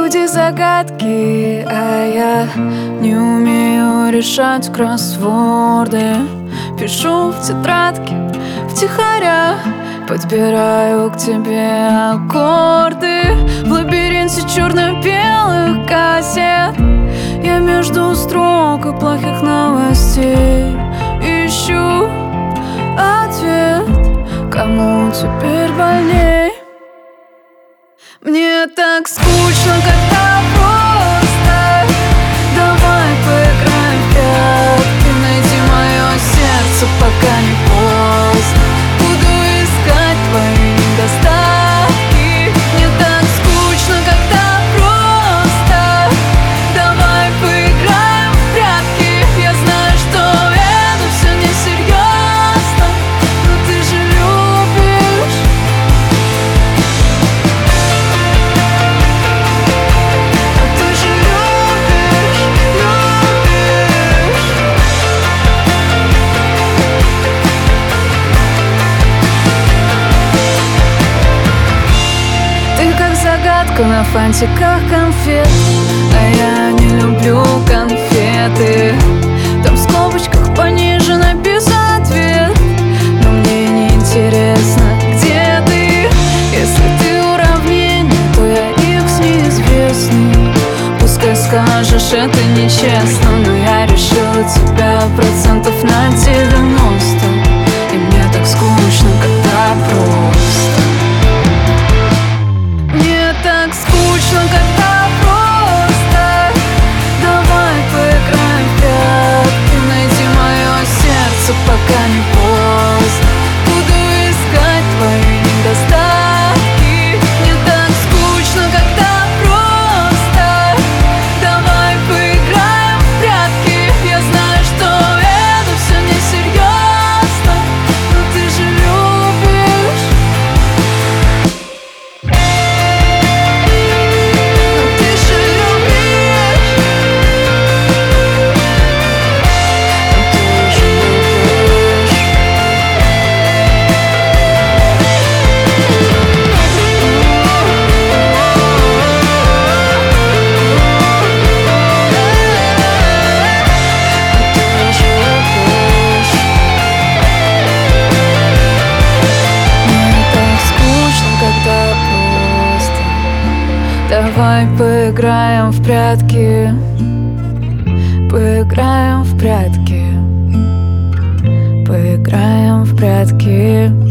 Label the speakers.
Speaker 1: люди загадки, а я не умею решать кроссворды. Пишу в тетрадке втихаря, подбираю к тебе аккорды. В лабиринте черно-белых кассет я между строк и плохих новостей ищу ответ, кому теперь больней. Мне так скучно, когда просто давай поиграем в прятки. Найди мое сердце, пока не поздно. Буду искать твои недостатки. Мне так скучно, когда просто давай поиграем в прятки. Я знаю, что это все несерьезно, но ты же любишь. На фантиках конфет, а я не люблю конфеты. Там в скобочках пониже написан ответ, но мне не интересно, где ты. Если ты уравнение, то я икс неизвестный. Пускай скажешь, это нечестно, но я решила тебя процентов на 90. И мне так скучно, когда просто. Мне так скучно, когда просто давай поиграем в прятки. Найди мое сердце, пока не поздно. Буду искать твои недостатки. Мне так скучно, когда просто давай поиграем в прятки. Я знаю, что это все несерьезно, но ты же любишь. Давай поиграем в прятки. Поиграем в прятки. Поиграем в прятки.